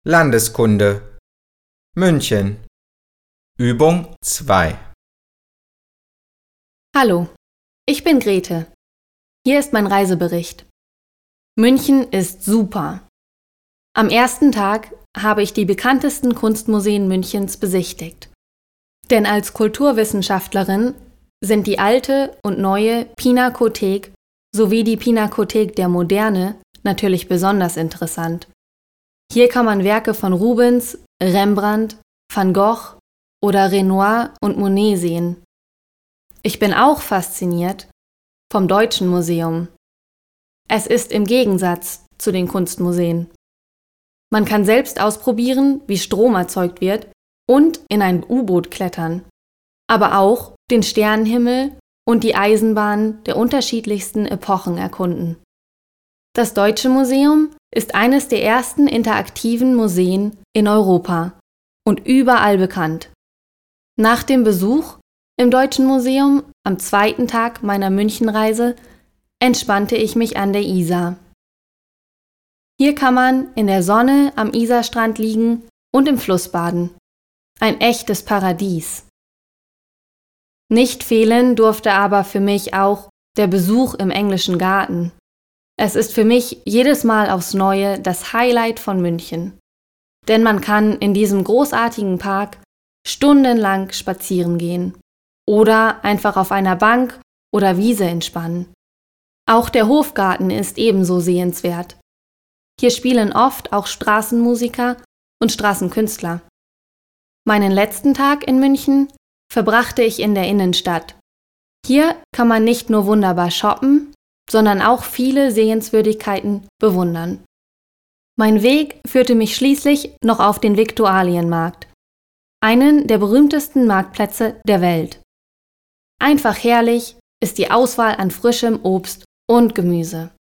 Landeskunde München Übung 2 Hallo, ich bin Grete. Hier ist mein Reisebericht. München ist super. Am ersten Tag habe ich die bekanntesten Kunstmuseen Münchens besichtigt. Denn als Kulturwissenschaftlerin sind die alte und neue Pinakothek sowie die Pinakothek der Moderne natürlich besonders interessant. Hier kann man Werke von Rubens, Rembrandt, Van Gogh oder Renoir und Monet sehen. Ich bin auch fasziniert vom Deutschen Museum. Es ist im Gegensatz zu den Kunstmuseen. Man kann selbst ausprobieren, wie Strom erzeugt wird und in ein U-Boot klettern, aber auch den Sternenhimmel und die Eisenbahnen der unterschiedlichsten Epochen erkunden. Das Deutsche Museum ist eines der ersten interaktiven Museen in Europa und überall bekannt. Nach dem Besuch im Deutschen Museum am zweiten Tag meiner Münchenreise entspannte ich mich an der Isar. Hier kann man in der Sonne am Isarstrand liegen und im Fluss baden. Ein echtes Paradies. Nicht fehlen durfte aber für mich auch der Besuch im Englischen Garten. Es ist für mich jedes Mal aufs Neue das Highlight von München. Denn man kann in diesem großartigen Park stundenlang spazieren gehen oder einfach auf einer Bank oder Wiese entspannen. Auch der Hofgarten ist ebenso sehenswert. Hier spielen oft auch Straßenmusiker und Straßenkünstler. Meinen letzten Tag in München verbrachte ich in der Innenstadt. Hier kann man nicht nur wunderbar shoppen, sondern auch viele Sehenswürdigkeiten bewundern. Mein Weg führte mich schließlich noch auf den Viktualienmarkt, einen der berühmtesten Marktplätze der Welt. Einfach herrlich ist die Auswahl an frischem Obst und Gemüse.